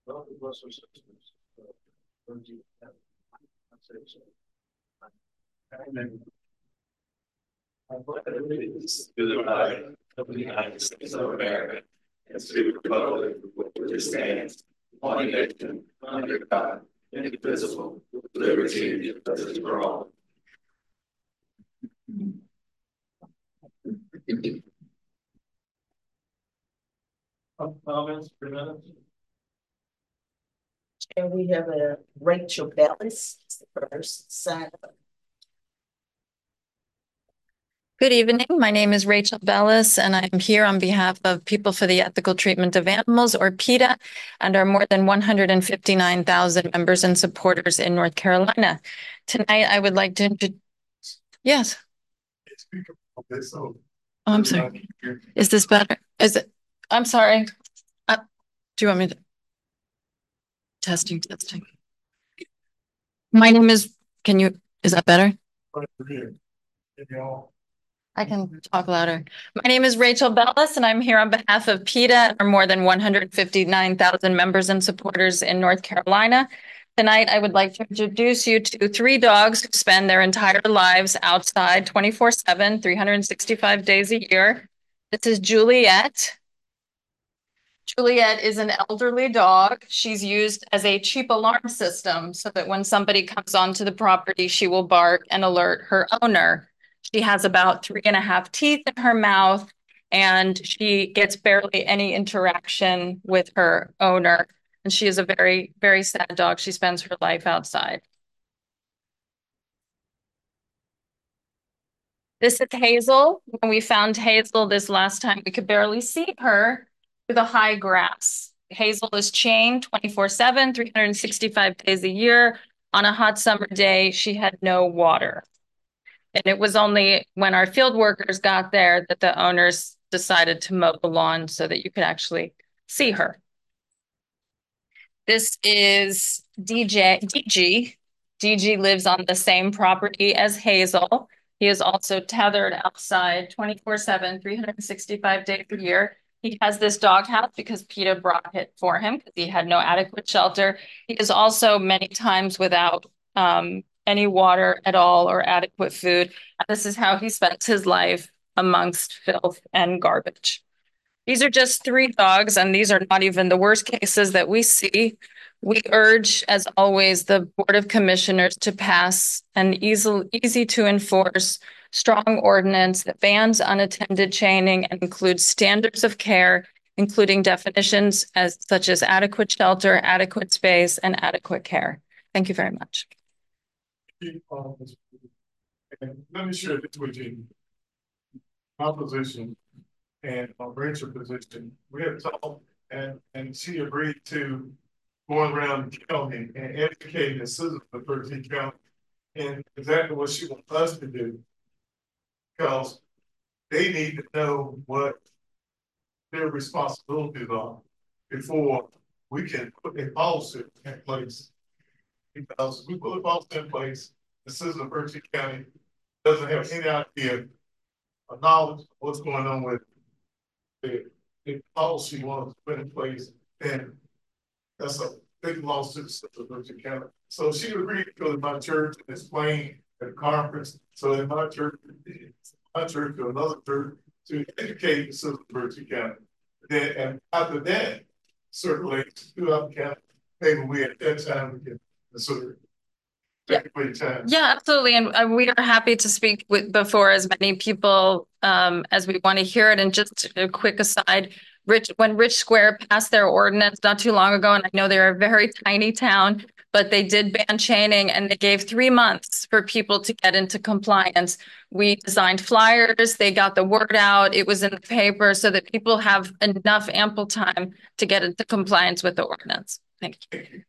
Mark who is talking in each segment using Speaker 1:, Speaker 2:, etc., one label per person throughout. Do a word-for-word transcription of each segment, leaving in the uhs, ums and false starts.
Speaker 1: Well, it was for systems. So, don't you have- I'd say so. And then- I pledge allegiance to the flag of the United States of America and to the republic for which it stands, one nation, under God, indivisible, with liberty and justice for all. Comments, for minutes?
Speaker 2: And we have a Rachel Bellis, the first sign up.
Speaker 3: Good evening. My name is Rachel Bellis, and I'm here on behalf of People for the Ethical Treatment of Animals, or PETA, and our more than one hundred fifty-nine thousand members and supporters in North Carolina. Tonight, I would like to introduce. Yes. Oh, I'm sorry. Is this better? Is it? I'm sorry. Uh, do you want me to? Testing, testing. My name is, can you, is that better? I can talk louder. My name is Rachel Bellis, and I'm here on behalf of PETA, our more than one hundred fifty-nine thousand members and supporters in North Carolina. Tonight, I would like to introduce you to three dogs who spend their entire lives outside twenty-four seven, three hundred sixty-five days a year. This is Juliet. Juliet is an elderly dog. She's used as a cheap alarm system so that when somebody comes onto the property, she will bark and alert her owner. She has about three and a half teeth in her mouth, and she gets barely any interaction with her owner. And she is a very, very sad dog. She spends her life outside. This is Hazel. When we found Hazel this last time, we could barely see her through the high grass. Hazel is chained twenty-four seven, three hundred sixty-five days a year. On a hot summer day, she had no water. And it was only when our field workers got there that the owners decided to mow the lawn so that you could actually see her. This is D J, D G. D G lives on the same property as Hazel. He is also tethered outside twenty-four seven, three hundred sixty-five days a year. He has this dog house because PETA brought it for him because he had no adequate shelter. He is also many times without um, any water at all or adequate food. This is how he spends his life amongst filth and garbage. These are just three dogs, and these are not even the worst cases that we see. We urge, as always, the Board of Commissioners to pass an easy, easy to enforce strong ordinance that bans unattended chaining and includes standards of care, including definitions as such as adequate shelter, adequate space, and adequate care. Thank you very much.
Speaker 4: And let me share this with you. My position and my Rachel's position, we have talked, and and she agreed to going around the county and educating the citizens of thirteen County, and exactly what she wants us to do, because they need to know what their responsibilities are before we can put a policy in place. Because we put a policy in place, the citizens of thirteen County doesn't have any idea or knowledge of what's going on with the, the policy you want to put in place, and that's a big loss to the citizens of thirteen County. So she agreed to go to my church and explain at the conference. So in my church, my church to another church to educate the citizens of thirteen County. Then, and after that, circulate throughout the county. Maybe we at that time we can consider it.
Speaker 3: Yeah. yeah, absolutely. And uh, we are happy to speak with before as many people um, as we want to hear it. And just a quick aside, Rich, when Rich Square passed their ordinance not too long ago, and I know they're a very tiny town, but they did ban chaining and they gave three months for people to get into compliance. We designed flyers, they got the word out, it was in the paper so that people have enough ample time to get into compliance with the ordinance. Thank you.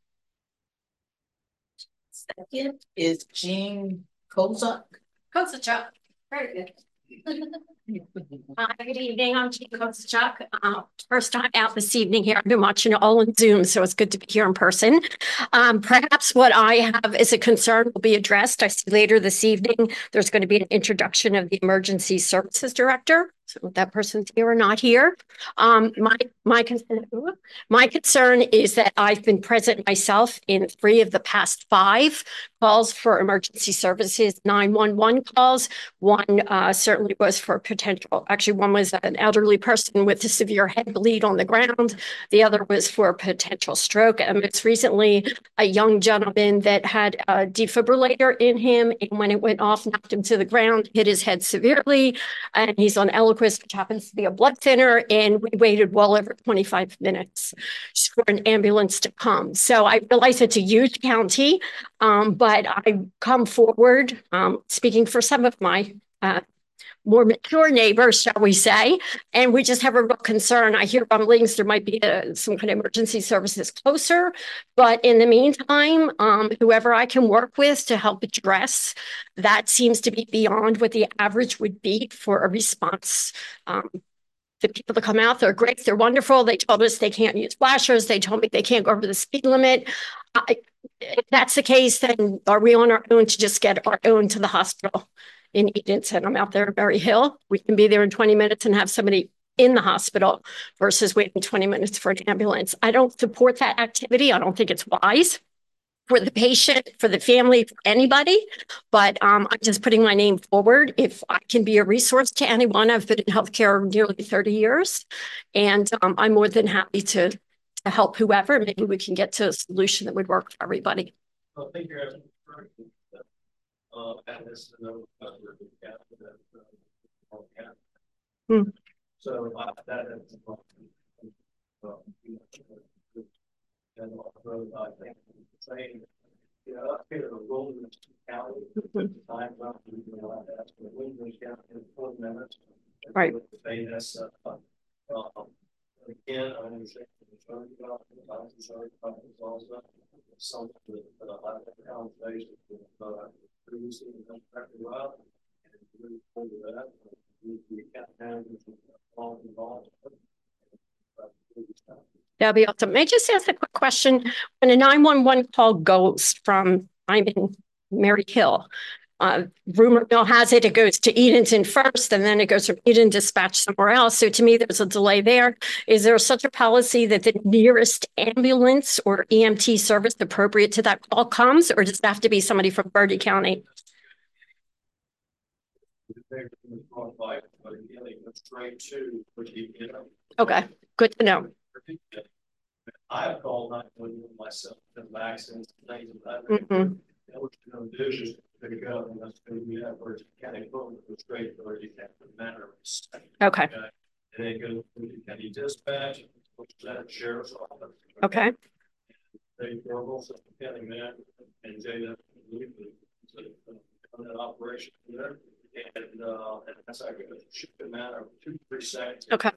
Speaker 2: Second is Jean Kozak.
Speaker 5: Kozachuk. Very good. uh, good evening. I'm Jean Kozachuk. Uh, first time out this evening here. I've been watching it all on Zoom, so it's good to be here in person. Um, perhaps what I have is a concern will be addressed. I see later this evening there's going to be an introduction of the Emergency Services Director. So that person's here or not here. Um, my my concern, my concern is that I've been present myself in three of the past five calls for emergency services, nine one one calls. One uh, certainly was for potential. Actually, one was an elderly person with a severe head bleed on the ground. The other was for potential stroke. And it's recently a young gentleman that had a defibrillator in him, and when it went off, knocked him to the ground, hit his head severely, and he's on Eliquis, which happens to be a blood thinner, and we waited well over twenty-five minutes for an ambulance to come. So I realize it's a huge county, um, but I come forward, um, speaking for some of my uh, more mature neighbors, shall we say, and we just have a real concern. I hear rumblings there might be a, some kind of emergency services closer, but in the meantime, um, whoever I can work with to help address that seems to be beyond what the average would be for a response. Um, the people that come out, they're great, they're wonderful. They told us they can't use flashers. They told me they can't go over the speed limit. I, if that's the case, then are we on our own to just get our own to the hospital in Edenton? I'm out there in Berry Hill. We can be there in twenty minutes and have somebody in the hospital versus waiting twenty minutes for an ambulance. I don't support that activity. I don't think it's wise for the patient, for the family, for anybody. But um, I'm just putting my name forward. If I can be a resource to anyone, I've been in healthcare nearly thirty years, and um, I'm more than happy to, to help whoever. Maybe we can get to a solution that would work for everybody.
Speaker 1: I think you're asking for uh, and this, uh,
Speaker 5: Hmm.
Speaker 1: so uh, that is uh, and also, I think saying, you know, up here, the Wilderness County, time, you know, that's the Wilderness County in four minutes.
Speaker 5: Right.
Speaker 1: Say that's, uh, uh, again, I understand the concern about the I'm sorry about this also. Some of the, uh, I have a conversation with, uh, previously in the country well, and really forward to that. We can't manage all involved.
Speaker 5: That'll be awesome. May I just ask a quick question? When a nine one one call goes from, I'm in Mary Hill, uh, rumor mill has it, it goes to Edenton first, and then it goes from Eden dispatch somewhere else. So to me, there's a delay there. Is there such a policy that the nearest ambulance or E M T service appropriate to that call comes, or does it have to be somebody from Bertie County? Okay, good to know.
Speaker 1: I've called nine one one myself and accidents and things like that.
Speaker 5: Mm-hmm.
Speaker 1: And what you're going to do is pick up, and that's going to be that where it's county phone go straight to where you have the matter.
Speaker 5: Okay.
Speaker 1: Okay. And then go to the county dispatch, which is at the sheriff's office.
Speaker 5: Okay. Okay.
Speaker 1: They go also the county man and Jada on that operation there. And uh, and that's like a shoot the matter of two, three seconds.
Speaker 5: Okay.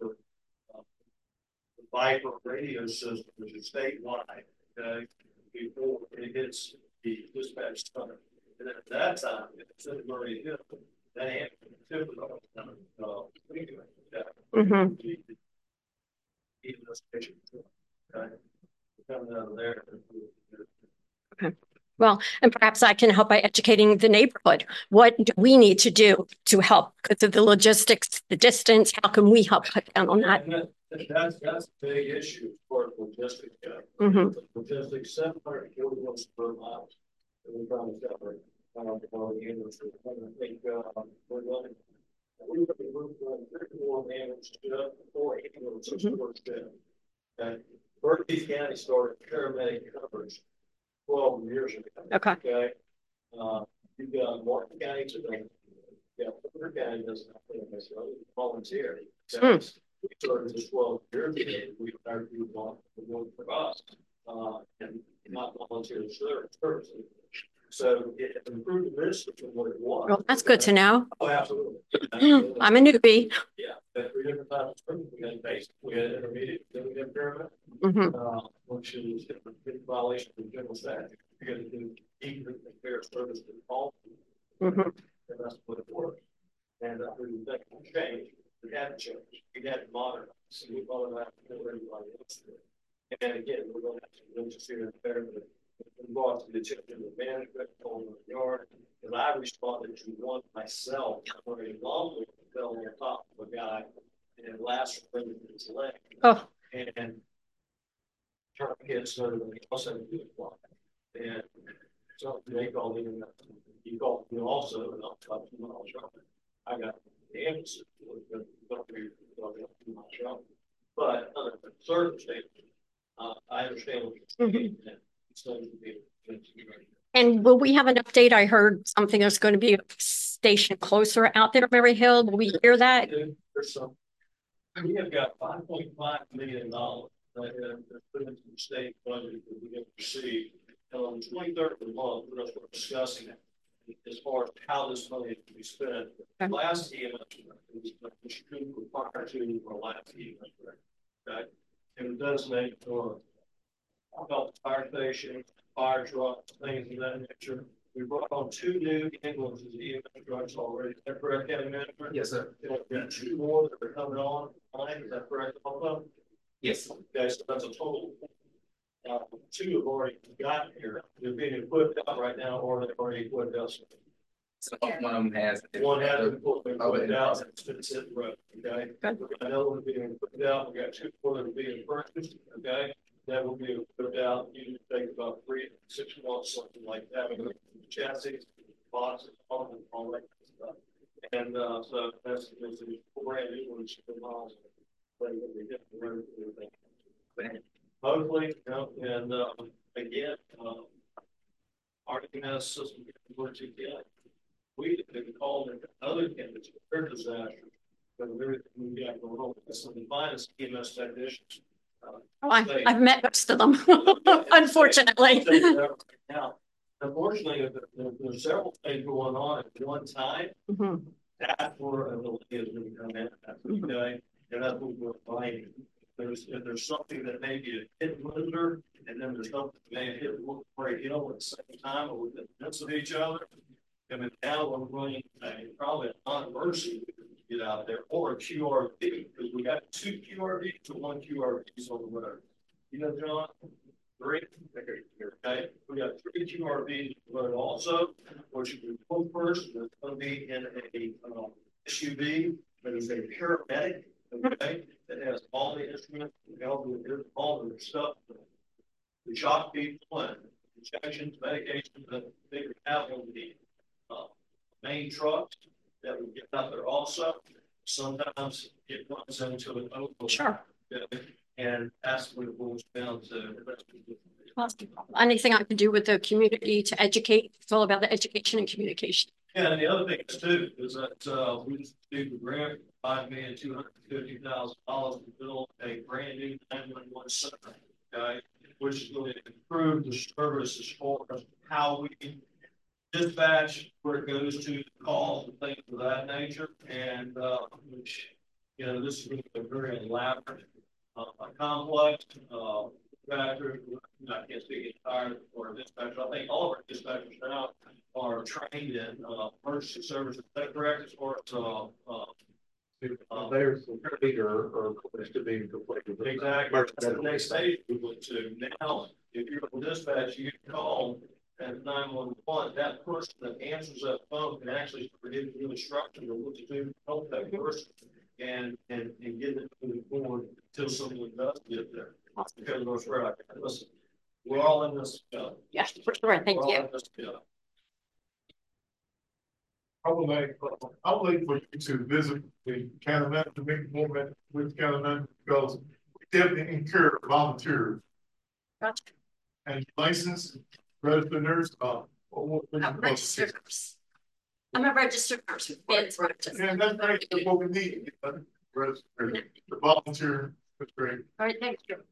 Speaker 1: Viper radio system, which is statewide, okay, before it hits the dispatch center. And at that time, if it's already hit, that ambulance uh,
Speaker 5: Mm-hmm.
Speaker 1: even those patients, okay, coming out of there.
Speaker 5: Okay. Well, and perhaps I can help by educating the neighborhood. What do we need to do to help because of the logistics, the distance? How can we help cut down on that?
Speaker 1: that that's that's a big issue for logistics.
Speaker 5: Mm-hmm.
Speaker 1: Logistics, seven hundred kilowatts per mile. We're trying to separate. Um, the industry. I think uh, we're running. We would be moving from thirty-four ambulance to four ambulances per step. Okay, Berkeley County started paramedic coverage twelve years ago.
Speaker 5: Okay.
Speaker 1: Okay. Uh, you've got Martin County today. Yeah, Hoover County doesn't have necessarily volunteer.
Speaker 5: Hmm.
Speaker 1: We started this twelve years ago. We started to want to work for us, uh, and not volunteer service. So it improved this from what it was.
Speaker 5: Well, that's good to know.
Speaker 1: Oh, absolutely.
Speaker 5: I'm a newbie.
Speaker 1: Yeah, but three different types of service. We had basic, we had intermediate, then we had paramedic,
Speaker 5: Mm-hmm.
Speaker 1: uh, which is a violation of general statute. You got to do equal and fair service to all,
Speaker 5: Mm-hmm.
Speaker 1: and that's what it works. And I really think it changed. We had to change. We had to modernize. So we modernized everybody else. And again, we're going to have to interfere in there, but involved in the chicken management on the yard. And I responded to one myself very long fell on top of a guy and lacerated his leg.
Speaker 5: Oh,
Speaker 1: And tourniquets, so they also had to do it. And so they called in, he called me also, and I'll talk to my shop. I got the ambulance, don't be, don't be my shop. But under the circumstances, uh, I understand what you're saying. And it's going to be
Speaker 5: and will we have an update? I heard something, there's going to be a station closer out there, Mary Hill. Will we hear that?
Speaker 1: There's some, we have got five point five million dollars that have put into the state budget that we have received. And on the twenty-third of the month, we're discussing it as far as how this money is to be spent. Okay. Last E M S was required to or last E M S, okay? And it does make for uh, fire station, fire trucks, things of that nature. We brought on two new ambulances, E M S trucks already. Is that correct, County Manager?
Speaker 6: Yes, sir.
Speaker 1: We've got two more that are coming on. Is that correct, also?
Speaker 6: Yes.
Speaker 1: Okay, so that's a total. Uh, two have already gotten here. They're being equipped out right now, or they've already equipped us.
Speaker 6: So one of them has.
Speaker 1: One has been equipped out, and it's been sitting right. Okay.
Speaker 5: Good.
Speaker 1: Another one being equipped out. We got two more that are being purchased. Okay. That will be equipped out. Usually take about three, six months, something like that. We go chassis, boxes, all, all that stuff. And uh, so that's that's a brand new one. Miles. Hopefully, you know, and uh, again, uh, our E M S system work together. We have been called into other candidates for their disasters, but everything we got going on. Some of the finest E M S technicians. Uh,
Speaker 5: Oh, I, I've met most of them, unfortunately.
Speaker 1: Now, unfortunately, if there, there's several things going on at one time.
Speaker 5: Mm-hmm.
Speaker 1: That's where a delay is going to come in. Okay, and that's what we're finding. There's if there's something that may be a hit blizzard, and then there's something that may hit Woodbury Hill at the same time or within minutes of each other. I mean, now we're running a, probably a non-emergency to get out there, or a Q R V, because we got two Q R Vs to one Q R Vs on the road. You know, John, three. Okay, we got three Q R Vs on the road also, which you go first. It's going to be in a um, S U V, but it's a paramedic. Okay, that has all the instruments, all the stuff, the shock people and injections, medications that they have on the uh, main trucks that would get out there also. Sometimes it runs into an overload. Sure. And that's what it boils down to.
Speaker 5: Anything I can do with the community to educate? It's all about the education and communication.
Speaker 1: Yeah, and the other thing is too is that uh, we just did the grant five million two hundred fifty thousand dollars to build a brand new nine one one center, okay, which is going to improve the service as far as how we dispatch, where it goes to, calls and things of that nature, and uh, which you know this is going to be a very elaborate, uh, complex uh, factor. I can't speak entirely for dispatcher. I think all of our dispatchers now are trained in uh, emergency services. Is that correct? As far as uh, uh, uh,
Speaker 4: There's complete or, or close to being completed.
Speaker 1: exactly. That's the next stage we went to. Now, if you're on dispatch, you can call at nine one one. That person that answers that phone can actually give you instructions on what to do to help that person and and and get it moving forward until someone does get there. Because of those right. Listen, we're all in this. Uh,
Speaker 5: Yes, for sure. Thank
Speaker 1: we're
Speaker 5: you.
Speaker 1: all in this, uh,
Speaker 4: I would like, I would like for you to visit the county manager, to make more with the county manager, because we definitely incur volunteers.
Speaker 5: Gotcha.
Speaker 4: And licensed registered nurse, uh, what, what, what
Speaker 5: I'm registered nurse. I'm a registered nurse with Ben's practice.
Speaker 4: Yeah, that's great. That's what we need. uh, Registered, the volunteer, that's great.
Speaker 5: All right, thank you.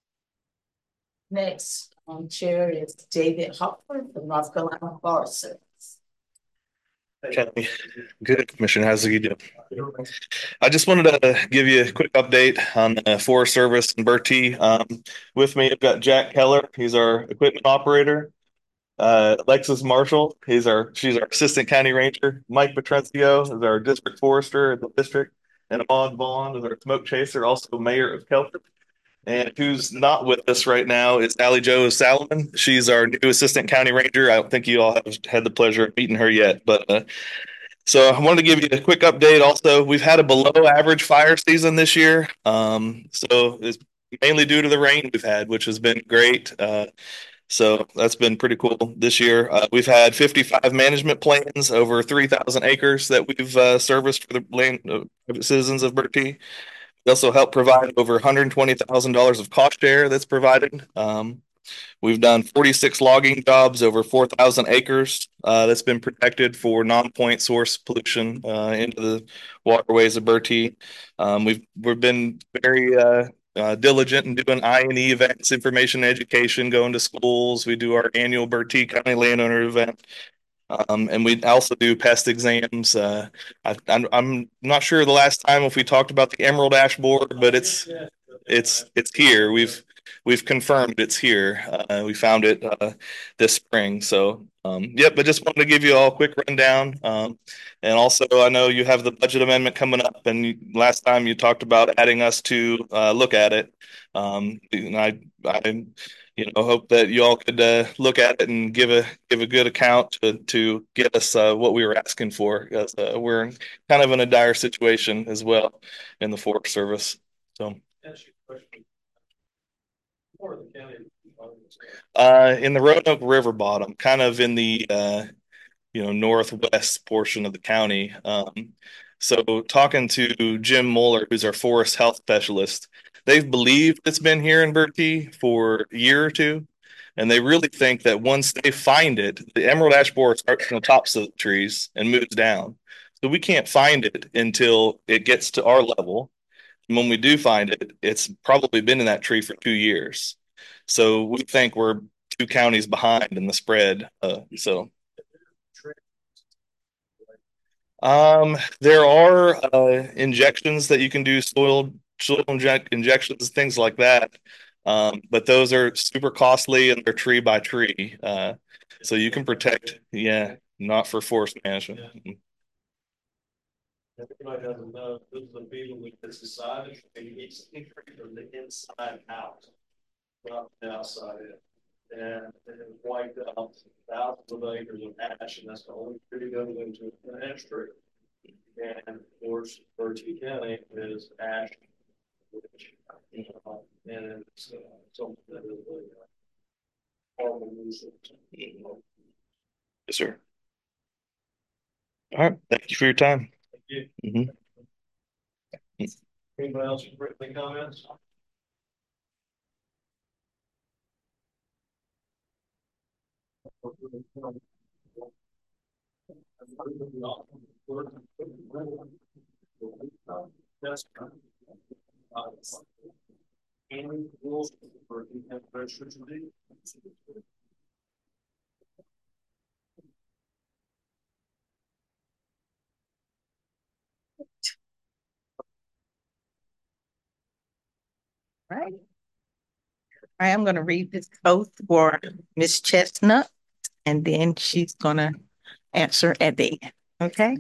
Speaker 2: Next on chair is David Hopper from North Carolina Bar Service.
Speaker 7: Kelly. Good, Commissioner. How's it going? I just wanted to give you a quick update on the Forest Service and Bertie. Um, with me, I've got Jack Keller. He's our equipment operator. Uh, Alexis Marshall. He's our she's our assistant county ranger. Mike Petrencio is our district forester in the district, and Amon Vaughn is our smoke chaser, also mayor of Kelter. And who's not with us right now is Allie Jo Salomon. She's our new assistant county ranger. I don't think you all have had the pleasure of meeting her yet, but uh, So I wanted to give you a quick update. Also, we've had a below average fire season this year. Um, so it's mainly due to the rain we've had, which has been great. Uh, so that's been pretty cool this year. Uh, we've had fifty-five management plans over three thousand acres that we've uh, serviced for the land uh, citizens of Bertie. We also help provide over one hundred twenty thousand dollars of cost share that's provided. Um, We've done forty-six logging jobs over four thousand acres uh, that's been protected for non-point source pollution uh, into the waterways of Bertie. Um, we've we've been very uh, uh, diligent in doing I and E events, information education, going to schools. We do our annual Bertie County Landowner event. Um, and we also do pest exams. Uh, I, I'm, I'm not sure the last time if we talked about the Emerald Ash Borer, but it's it's it's here. We've we've confirmed it's here. Uh, we found it uh, this spring. So um, yep. I just wanted to give you all a quick rundown. Um, and also, I know you have the budget amendment coming up, and you, last time you talked about adding us to uh, look at it. Um, and I I you know hope that you all could uh, look at it and give a give a good account to to get us uh, what we were asking for, because uh, we're kind of in a dire situation as well in the Forest Service. So. Uh, in the Roanoke River bottom, kind of in the uh, you know northwest portion of the county. Um, so talking to Jim Mueller, who's our forest health specialist, they've believed it's been here in Bertie for a year or two, and they really think that once they find it, the emerald ash borer starts from the tops of the trees and moves down. So we can't find it until it gets to our level. And when we do find it, it's probably been in that tree for two years. So we think we're two counties behind in the spread. Uh, so um, there are uh, injections that you can do, soil soil inject injections, things like that. Um, but those are super costly and they're tree by tree. Uh, so you can protect, yeah, not for forest management.
Speaker 1: Everybody doesn't know, this is a beetle that gets inside, and it eats from the inside out, not the outside in. And it wiped out thousands of acres of ash, and that's the only tree that goes into an ash tree. And of course, Bertie County is ash, which, you know, and it's uh, something that is a uh, horrible nuisance.
Speaker 7: Yes, sir. All right. Thank you for your time.
Speaker 1: Thank you.
Speaker 7: Mm-hmm.
Speaker 1: Anybody else with any comments? That's any rules for registration.
Speaker 2: Right. I am going to read this oath for Miss Chestnut, and then she's going to answer at the end. Okay.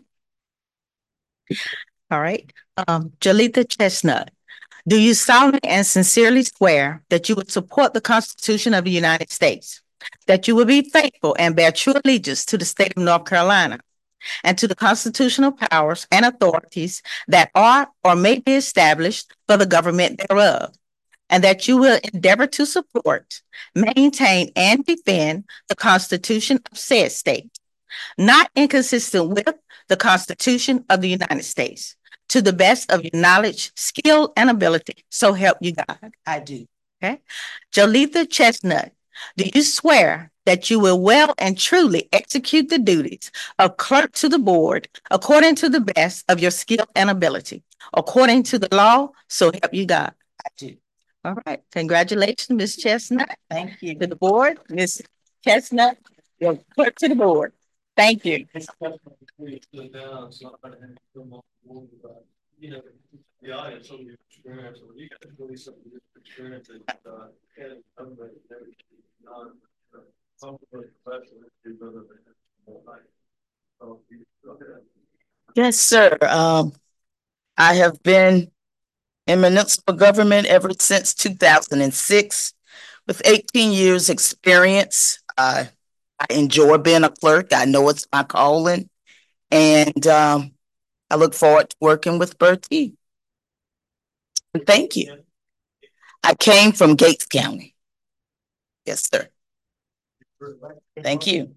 Speaker 2: All right. Um, Jalitha Chestnut, do you solemnly and sincerely swear that you would support the Constitution of the United States, that you will be faithful and bear true allegiance to the state of North Carolina, and to the constitutional powers and authorities that are or may be established for the government thereof, and that you will endeavor to support, maintain, and defend the Constitution of said state, not inconsistent with the Constitution of the United States, to the best of your knowledge, skill, and ability. So help you God. I do. Okay. Jolitha Chestnut, do you swear that you will well and truly execute the duties of clerk to the board according to the best of your skill and ability, according to the law? So help you God. I do. All right. Congratulations, Miz Chestnut. Thank you. To the board, Miz Chestnut, your clerk to the board. Thank you.
Speaker 1: You know, the audience, some of your experience, or you guys really some of your experience that uh, and everybody never non professional
Speaker 8: Yes, sir. Um, I have been in municipal government ever since two thousand six with eighteen years experience. Uh, I enjoy being a clerk. I know it's my calling. And um, I look forward to working with Bertie. And thank you. I came from Gates County. Yes, sir. Thank you.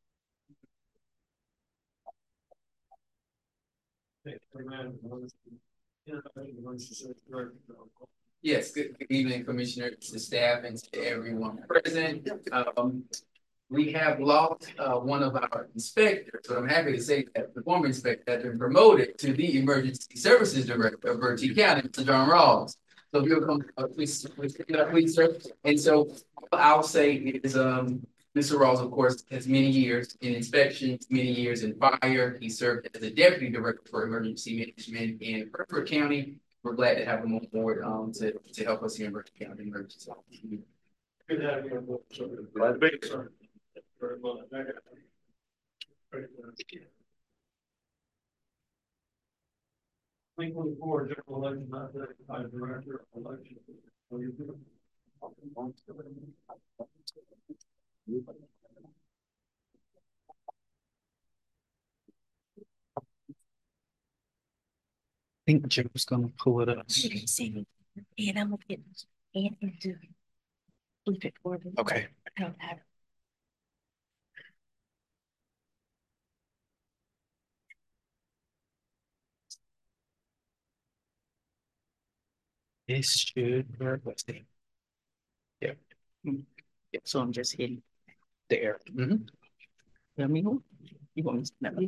Speaker 6: Yes, good, good evening, Commissioners, the staff, and to everyone present. Um, we have lost uh, one of our inspectors, but I'm happy to say that the former inspector has been promoted to the Emergency Services Director of Bertie County, Mister John Rawls. So if you'll come, uh, please, please, please, sir. And so I'll say is, um, Mister Rawls, of course, has many years in inspections, many years in fire. He served as a Deputy Director for Emergency Management in Hertford County. We're glad to have him on board um, to, to help us here in Bertie County Emergency.
Speaker 4: Good to have you on board. Glad to be here. Very much. twenty twenty-four general election, not that by director of election.
Speaker 1: I think Joe's gonna pull it up.
Speaker 2: And I'm gonna get and do flip it for them.
Speaker 1: Okay.
Speaker 2: I don't have it.
Speaker 1: This should work. Let's see. Yeah. Yeah. So I'm just hitting there. Mm-hmm. Let me know. You want me to no.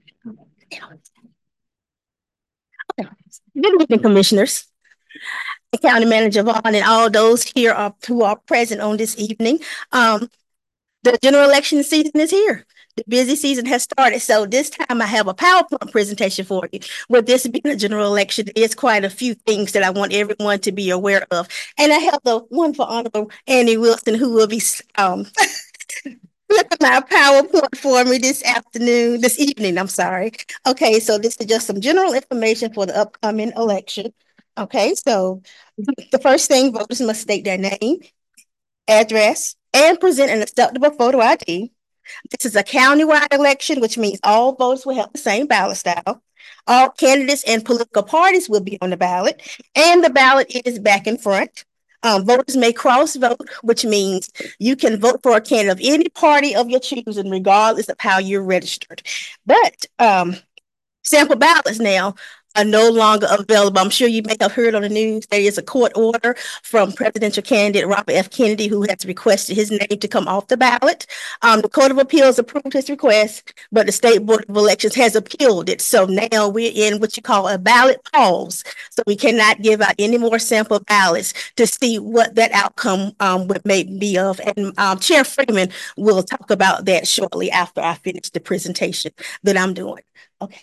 Speaker 5: Good evening, Commissioners, the County Manager Vaughn, and all those here are, who are present on this evening. Um, the general election season is here. The busy season has started. So this time I have a PowerPoint presentation for you. With this being a general election, there's quite a few things that I want everyone to be aware of. And I have the wonderful Honorable Annie Wilson, who will be um, flipping my PowerPoint for me this afternoon, this evening, I'm sorry. Okay, so this is just some general information for the upcoming election. Okay, so the first thing, voters must state their name, address, and present an acceptable photo I D. This is a countywide election, which means all voters will have the same ballot style. All candidates and political parties will be on the ballot, and the ballot is back and front. Um, voters may cross vote, which means you can vote for a candidate of any party of your choosing, regardless of how you're registered. But um, sample ballots now are no longer available. I'm sure you may have heard on the news there is a court order from presidential candidate Robert F. Kennedy, who has requested his name to come off the ballot. Um, the Court of Appeals approved his request, but the State Board of Elections has appealed it. So now we're in what you call a ballot pause. So we cannot give out any more sample ballots to see what that outcome um, would may be of. And um, Chair Freeman will talk about that shortly after I finish the presentation that I'm doing. Okay.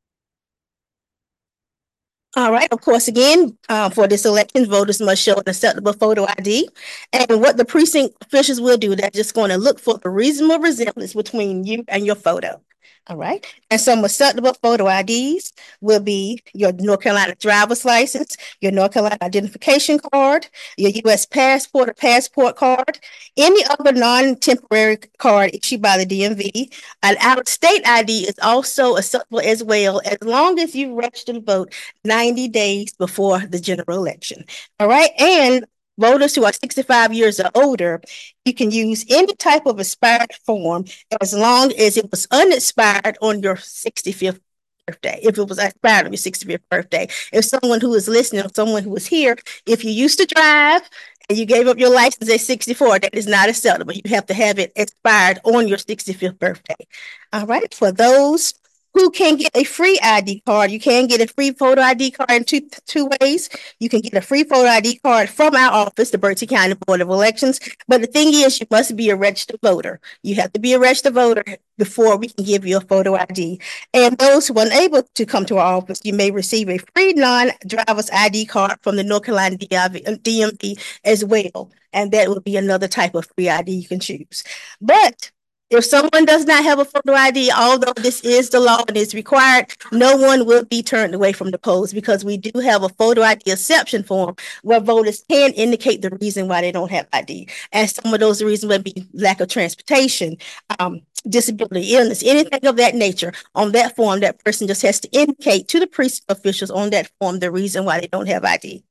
Speaker 5: All right, of course, again, uh, for this election, voters must show an acceptable photo I D. And what the precinct officials will do, they're just going to look for the reasonable resemblance between you and your photo. All right, and some acceptable photo I Ds will be your North Carolina driver's license, your North Carolina identification card, your U S passport or passport card, any other non-temporary card issued by the D M V. An out-of-state I D is also acceptable as well, as long as you register to vote ninety days before the general election. All right, and voters who are sixty-five years or older, you can use any type of expired form as long as it was unexpired on your sixty-fifth birthday. If it was expired on your sixty-fifth birthday. If someone who is listening, or someone who is here, if you used to drive and you gave up your license at sixty-four, that is not acceptable. You have to have it expired on your sixty-fifth birthday. All right, for those who can get a free I D card, you can get a free photo I D card in two, two ways. You can get a free photo I D card from our office, the Bertie County Board of Elections. But the thing is, you must be a registered voter. You have to be a registered voter before we can give you a photo I D. And those who are unable to come to our office, you may receive a free non-driver's I D card from the North Carolina D M V as well. And that would be another type of free I D you can choose. But if someone does not have a photo I D, although this is the law and is required, no one will be turned away from the polls, because we do have a photo I D exception form where voters can indicate the reason why they don't have I D. And some of those reasons would be lack of transportation, um,
Speaker 9: disability, illness, anything of that nature. On that form, that person just has to indicate to the precinct officials on that form the reason why they don't have I D.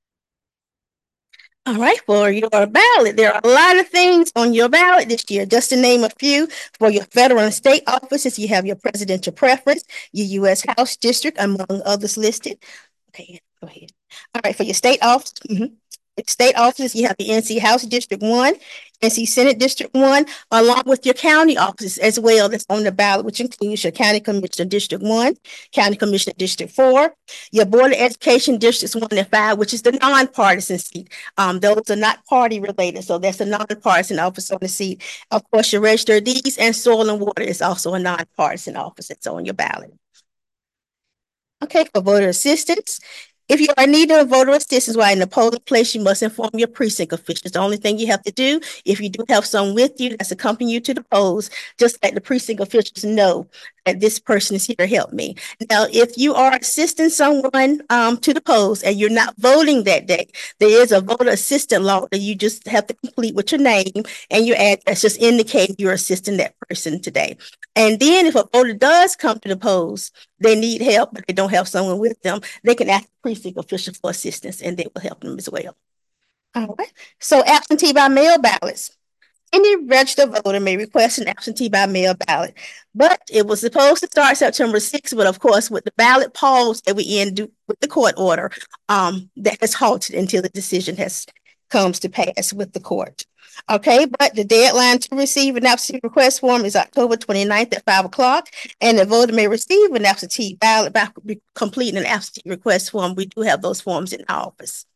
Speaker 9: All right, for your ballot, there are a lot of things on your ballot this year. Just to name a few, for your federal and state offices, you have your presidential preference, your U S House district, among others listed. Okay, go ahead. All right, for your state office, mhm. State offices, you have the N C House District One, N C Senate District One, along with your county offices as well. That's on the ballot, which includes your County Commissioner District One, County Commissioner District Four, your Board of Education Districts One and Five, which is the nonpartisan seat. Um, those are not party related, so that's a nonpartisan office on the seat. Of course, your Register of Deeds and Soil and Water is also a nonpartisan office that's on your ballot. Okay, for voter assistance. If you are in need of voter assistance while in the polling place, you must inform your precinct officials. The only thing you have to do, if you do have someone with you that's accompanying you to the polls, just let the precinct officials know that this person is here to help me. Now, if you are assisting someone um, to the polls and you're not voting that day, there is a voter assistant law that you just have to complete with your name and your address, just indicating you're assisting that person today. And then if a voter does come to the polls, they need help, but they don't have someone with them, they can ask the precinct official for assistance and they will help them as well. All right. So absentee by mail ballots. Any registered voter may request an absentee by mail ballot, but it was supposed to start September sixth, but of course, with the ballot pause that we end with the court order, um, that has halted until the decision has comes to pass with the court. Okay, but the deadline to receive an absentee request form is October twenty-ninth at five o'clock, and the voter may receive an absentee ballot by completing an absentee request form. We do have those forms in our office.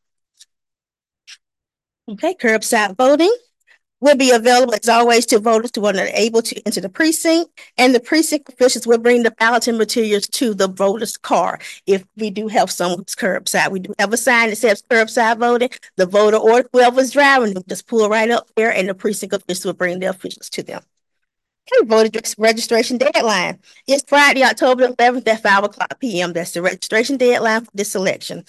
Speaker 9: Okay, curbside voting will be available as always to voters who are not able to enter the precinct, and the precinct officials will bring the balloting materials to the voter's car if we do have someone's curbside. We do have a sign that says curbside voting. The voter or whoever's driving will just pull right up there and the precinct officials will bring the officials to them. Okay, voter registration deadline. It's Friday, October eleventh at five o'clock p m That's the registration deadline for this election.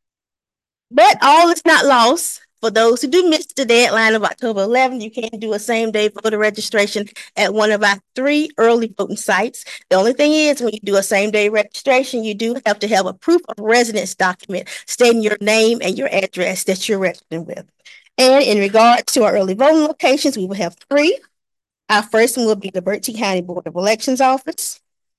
Speaker 9: But all is not lost. For those who do miss the deadline of October eleventh, you can do a same-day voter registration at one of our three early voting sites. The only thing is, when you do a same-day registration, you do have to have a proof of residence document stating your name and your address that you're registering with. And in regards to our early voting locations, we will have three. Our first one will be the Bertie County Board of Elections office.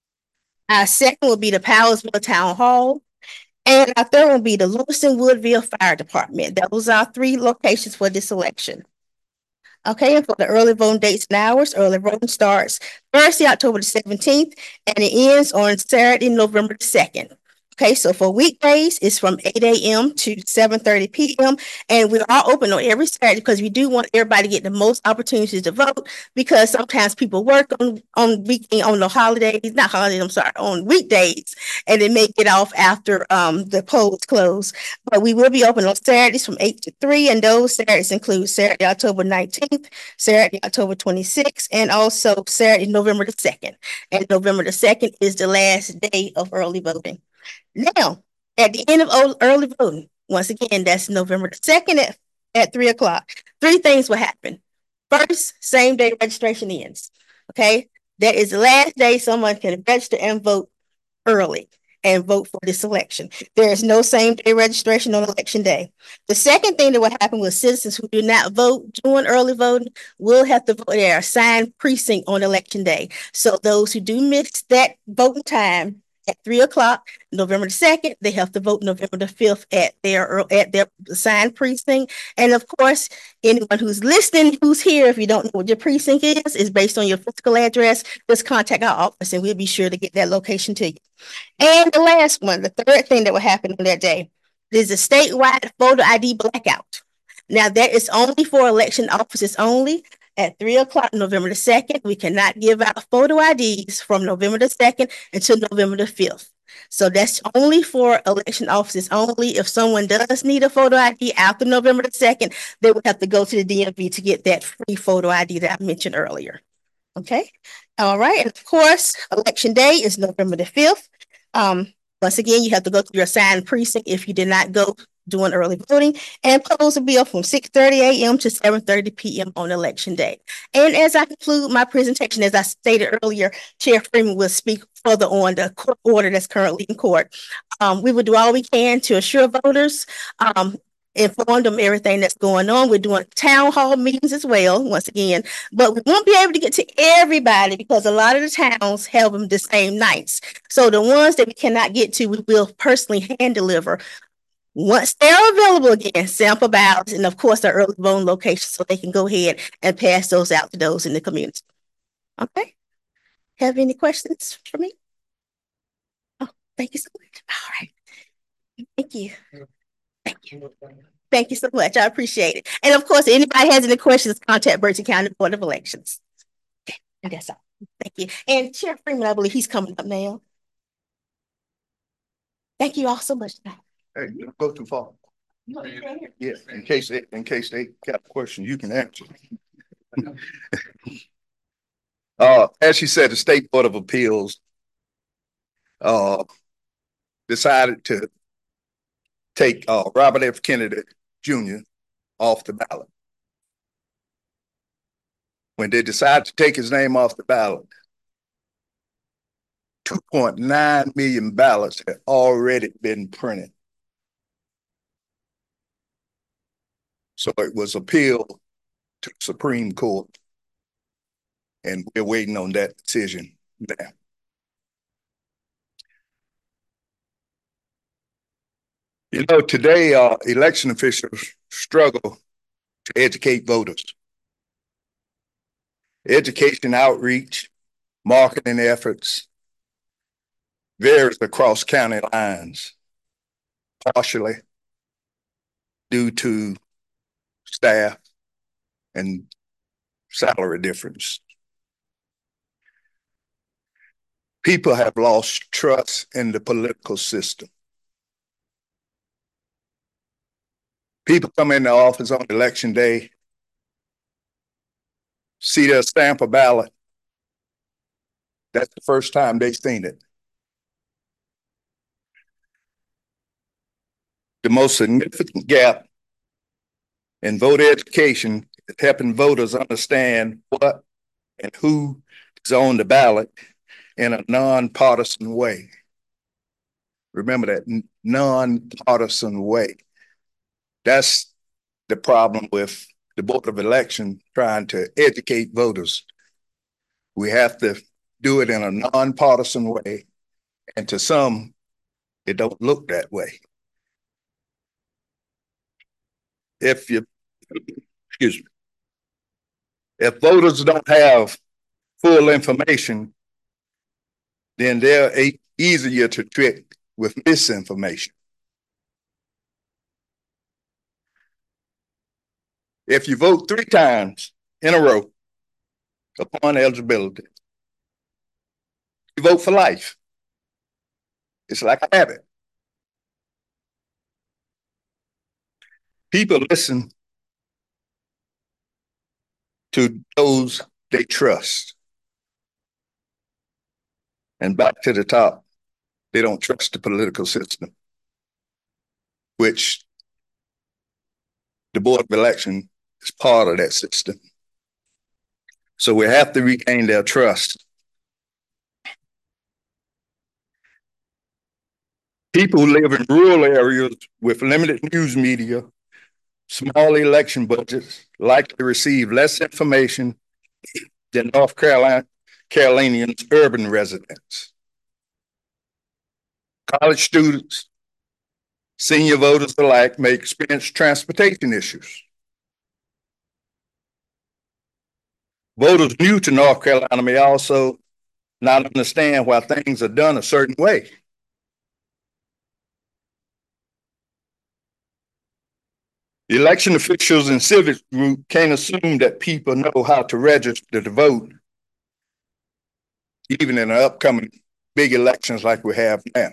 Speaker 9: Our second will be the Powersville Town Hall. And our third will be the Lewiston Woodville Fire Department. Those are three locations for this election. Okay, and for the early voting dates and hours, early voting starts Thursday, October the seventeenth, and it ends on Saturday, November the second. Okay, so for weekdays, it's from eight a m to seven thirty p m And we are open on every Saturday because we do want everybody to get the most opportunities to vote, because sometimes people work on, on weekend, on the holidays, not holidays, I'm sorry, on weekdays, and they may get off after um, the polls close. But we will be open on Saturdays from eight to three, and those Saturdays include Saturday, October nineteenth, Saturday, October twenty-sixth, and also Saturday, November the second. And November the second is the last day of early voting. Now, at the end of early voting, once again, that's November the second at, at three o'clock. Three things will happen. First, same day registration ends. Okay, that is the last day someone can register and vote early and vote for this election. There is no same day registration on election day. The second thing that will happen with citizens who do not vote during early voting will have to vote their assigned precinct on election day. So those who do miss that voting time at three o'clock, November the second, they have to vote November the fifth at their at their assigned precinct. And of course, anyone who's listening, who's here, if you don't know what your precinct is, is based on your physical address, just contact our office and we'll be sure to get that location to you. And the last one, the third thing that will happen on that day, is a statewide photo I D blackout. Now, that is only for election offices only. At three o'clock, November the second, we cannot give out photo I Ds from November the second until November the fifth. So that's only for election offices only. If someone does need a photo I D after November the second, they would have to go to the D M V to get that free photo I D that I mentioned earlier. Okay. All right. And of course, election day is November the fifth. Um, once again, you have to go to your assigned precinct if you did not go doing early voting, and polls will be up from six thirty a m to seven thirty p m on election day. And as I conclude my presentation, as I stated earlier, Chair Freeman will speak further on the court order that's currently in court. Um, we will do all we can to assure voters, um, inform them everything that's going on. We're doing town hall meetings as well, once again, but we won't be able to get to everybody because a lot of the towns have them the same nights. So the ones that we cannot get to, we will personally hand deliver once they're available again, sample ballots, and of course, our early voting locations, so they can go ahead and pass those out to those in the community. Okay. Have any questions for me? Oh, thank you so much. All right. Thank you. Thank you. Thank you so much. I appreciate it. And of course, if anybody has any questions, contact Bertie County Board of Elections. Okay. And that's all. Thank you. And Chair Freeman, I believe he's coming up now. Thank you all so much.
Speaker 10: Hey, don't go too far. Yeah, in case they, in case they got a question, you can answer. uh, as she said, the State Board of Appeals uh decided to take uh Robert F. Kennedy Junior off the ballot. When they decided to take his name off the ballot, two point nine million ballots had already been printed. So it was appealed to the Supreme Court, and we're waiting on that decision now. You know, today, uh, election officials struggle to educate voters. Education outreach, marketing efforts varies across county lines, partially due to staff and salary difference. People have lost trust in the political system. People come into office on election day, see their stamp a ballot. That's the first time they've seen it. The most significant gap in voter education is helping voters understand what and who is on the ballot in a nonpartisan way. Remember that, nonpartisan way. That's the problem with the Board of Election trying to educate voters. We have to do it in a nonpartisan way, and to some, it don't look that way. If you, excuse me, if voters don't have full information, then they're easier to trick with misinformation. If you vote three times in a row upon eligibility, you vote for life. It's like a habit. People listen to those they trust. And back to the top, they don't trust the political system, which the Board of Election is part of that system. So we have to regain their trust. People who live in rural areas with limited news media, small election budgets, likely receive less information than North Carolina, Carolinians, urban residents. College students, senior voters alike may experience transportation issues. Voters new to North Carolina may also not understand why things are done a certain way. Election officials and civic groups can't assume that people know how to register to vote, even in the upcoming big elections like we have now.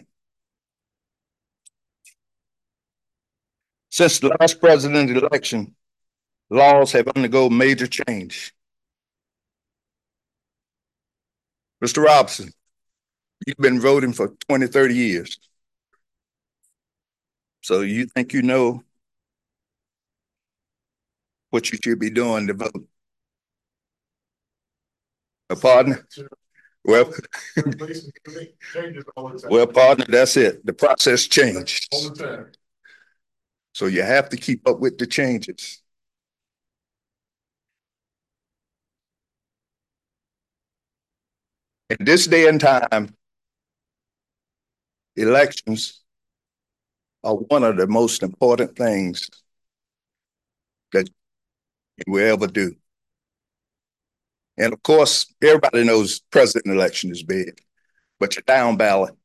Speaker 10: Since the last presidential election, laws have undergone major change. Mister Robinson, you've been voting for twenty, thirty years. So you think you know what you should be doing to vote? A partner? Well, well, partner, that's it. The process changed.
Speaker 4: All the time.
Speaker 10: So you have to keep up with the changes. In this day and time, elections are one of the most important things that you will ever do. And of course, everybody knows president election is big, but your down ballot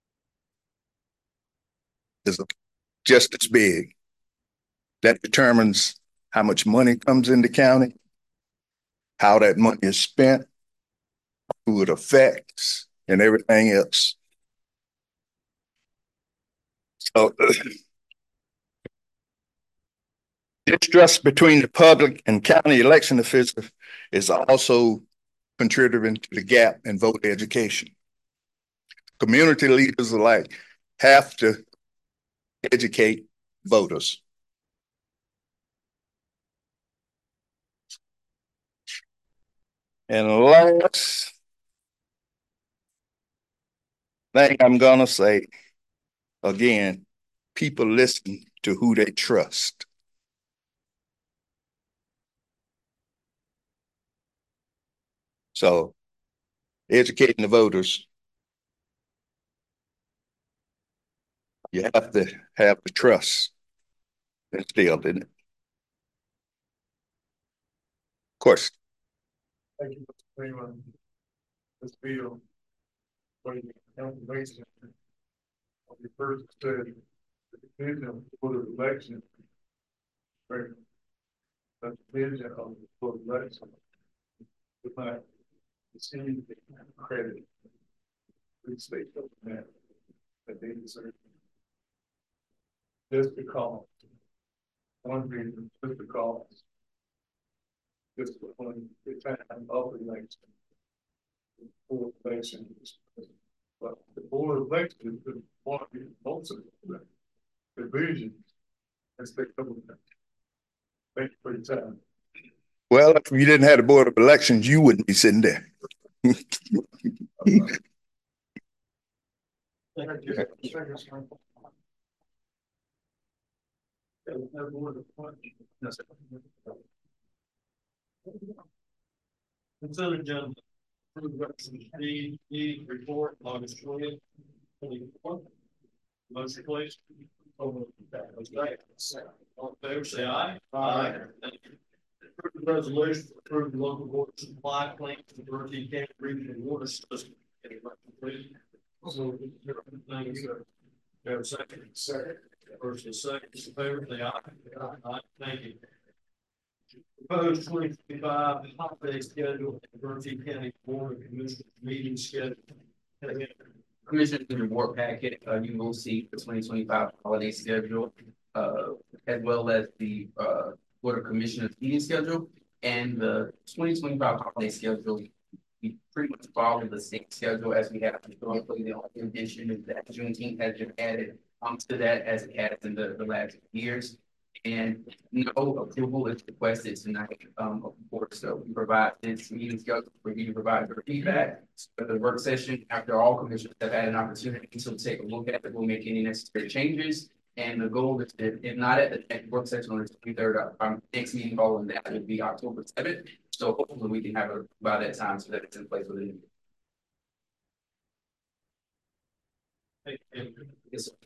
Speaker 10: is just as big. That determines how much money comes in the county, how that money is spent, who it affects, and everything else. So distrust between the public and county election officials is also contributing to the gap in voter education. Community leaders alike have to educate voters. And last thing I'm gonna say, again, people listen to who they trust. So educating the voters, you have to have the trust instilled in it. Of course.
Speaker 4: Thank you, Mister Freeman. This bill, what you information on your first study, the division for the election, right? The division of the for the election, would not receive the credit, the state government that they deserve. Just because, one reason, just because, just when the time of the election, the board of elections, but the board of elections could want to be most of the division as they government. Thank you for your time.
Speaker 10: Well, if you didn't have the board of elections, you wouldn't be sitting there.
Speaker 4: Thank you.
Speaker 1: Consider agenda. D, D report August twentieth, twenty-four. Motion please. All in favor, say aye. Aye. Thank you. Approve the resolution to approve the local water supply plan for the Berkeley County Regional Water System. Please. So, thank you, sir. Do you have a second? Second. First and second, in favor, say aye. Aye. Thank you. Proposed twenty twenty-five holiday schedule and Berkeley County Board of Commissioners meeting schedule.
Speaker 6: Commissioners, in your board packet, uh, you will see the twenty twenty-five holiday schedule, uh, as well as the uh, Board of Commissioners meeting schedule, and the twenty twenty-five holiday schedule. We pretty much follow the same schedule as we have historically. The only addition is that Juneteenth has been added um, to that as it has in the, the last years. And no approval is requested tonight, um, of course. So we provide this meeting schedule for you to provide your feedback for the work session. After all commissioners have had an opportunity to take a look at it, we'll make any necessary changes. And the goal is that if not at the next work session on the twenty-third, our next meeting following that would be October seventh. So hopefully we can have it by that time so that it's in place within. Yes, sir.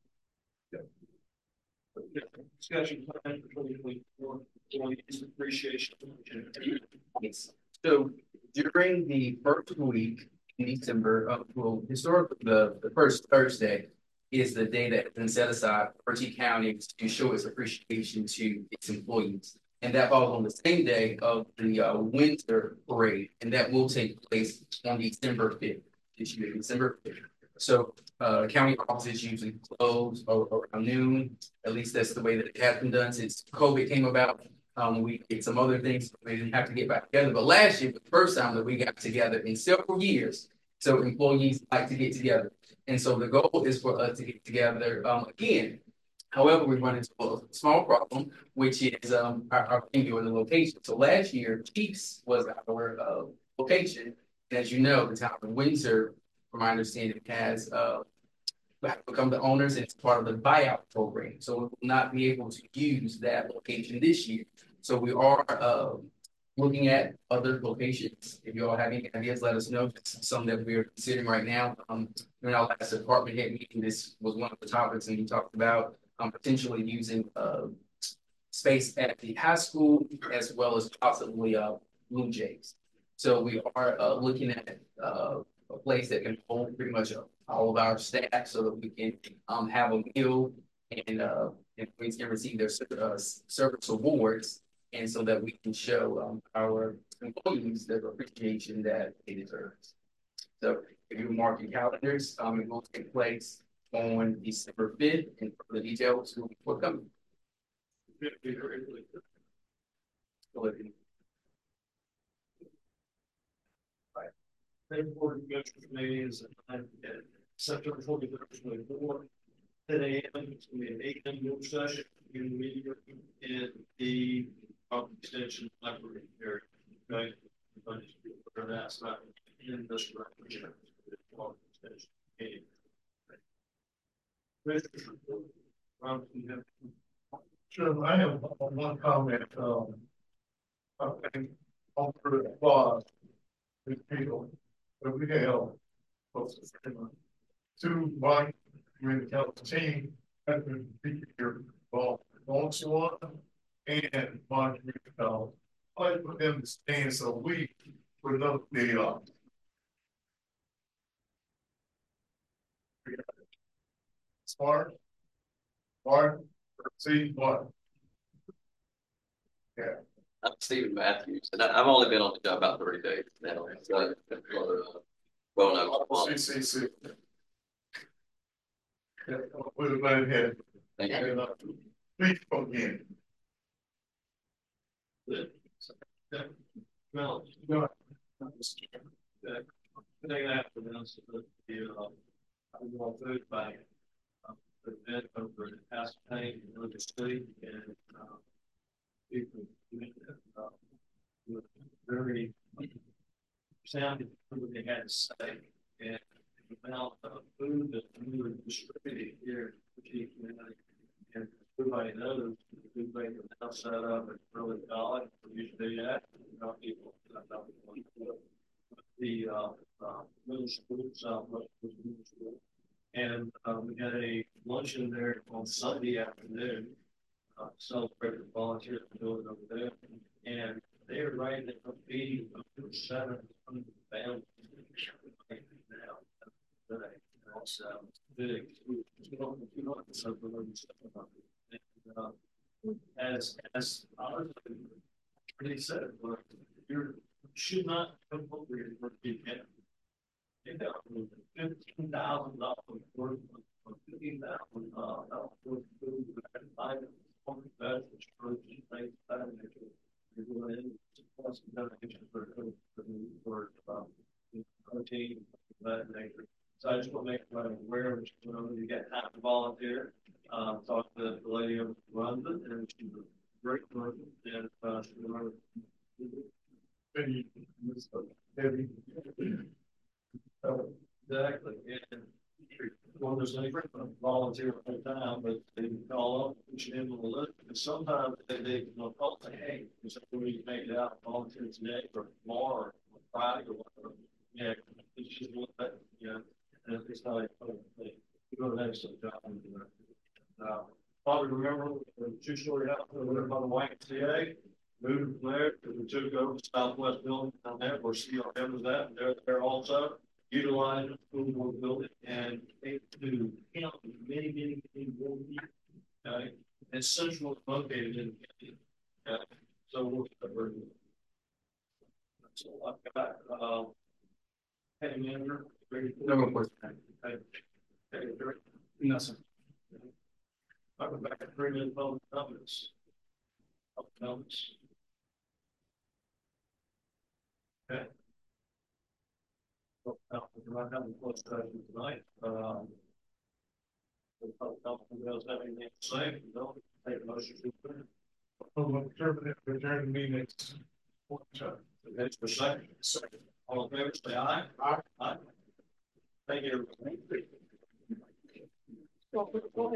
Speaker 1: Discussion plan for twenty twenty-four, appreciation.
Speaker 6: Yes. So during the first week in December, uh, well, historically, the, the first Thursday is the day that has been set aside for Berkeley County to show its appreciation to its employees. And that falls on the same day of the uh, winter parade, and that will take place on December fifth, this year, December fifth. So uh, county offices usually close around noon. At least that's the way that it has been done since COVID came about. Um, we did some other things, so we didn't have to get back together. But last year was the first time that we got together in several years. So employees like to get together. And so the goal is for us to get together um, again. However, we run into a small problem, which is um our, our venue and the location. So last year, Chiefs was our uh, location. And as you know, the town of Windsor, from my understanding, has uh become the owners and it's part of the buyout program. So we will not be able to use that location this year. So we are uh looking at other locations. If you all have any ideas, let us know. It's some that we are considering right now. Um, in our last department head meeting, this was one of the topics, and we talked about um, potentially using uh, space at the high school as well as possibly uh, Blue Jays. So we are uh, looking at uh, a place that can hold pretty much all of our staff, so that we can um, have a meal and uh, employees can receive their uh, service awards, and so that we can show um, our employees the appreciation that they deserve. So if you mark your calendars, um, it will take place on December fifth, and for the details will be forthcoming.
Speaker 1: Board of Commissioners meeting is at September twenty-third, twenty-four. ten A M, it's gonna be an eight M work session in the meeting room in the um, extension library area. Okay. But it's for that, so in this direction.
Speaker 4: Sure, I have one comment, um, I think, on the applause with people, but we have two, one, we're in the council team, and the people here, well, also one, and one, uh, I put them to stand so we put another day off. Smart, smart, see what? Yeah.
Speaker 11: I'm Stephen Matthews, and I, I've only been on the job about thirty days now. So, uh, well, no.
Speaker 4: See, see, see. With a bad head.
Speaker 11: Thank you.
Speaker 4: Please come again.
Speaker 1: Well, no. Today after this, the uh, World Food Bank event over in Aspen, Georgia City, and uh, people uh, were very sounded what they had to say, and the amount of food that we were distributing here, and everybody knows the food bank is now set up at really college. We used to do that. Not people, not people. The uh, uh, middle school, Southwest Middle School, and uh, we had a luncheon there on Sunday afternoon. Uh, celebrated the volunteers building over there, and they were right at the feeding of seven hundred families now. Today, also big, and, uh, as as honestly, they said, look, you should not appropriate for the account. They got fifteen thousand dollars worth of fifteen thousand dollars worth of food and items. That's for things that you're going in plus donation for for um protein that nature. So I just want to make everybody aware of you know you get half a volunteer. Um talk to the lady who runs it and she's a great person and uh she's gonna heavy. Exactly. And well, there's any volunteer full time, but they can call up, push it into the list. And sometimes they, they will call say, hey, we need to make it out volunteer today or tomorrow or Friday or whatever. Yeah, it's just what that, you know, and it's not a thing. We go to that some job. Uh, probably remember the two story house over there by the Y M C A. Moved from there, we took over the Southwest building down there where C R M was at, and they're there also. Utilize the school board building and able to count many, many, many more people. Okay, and Central is located in the county. Okay, so we'll cover it. So I've got um, hey manager,
Speaker 6: No more questions.
Speaker 1: Okay, okay, no sir. I'll go back at three minute public comments. Public comments. Okay. Well, I have a close session tonight. Um, Who else have anything to say? No, take a motion to adjourn.
Speaker 4: Oh, Chairman, return the meeting.
Speaker 1: Next for second. Second. All in favor, say aye. Aye. Aye. Thank you.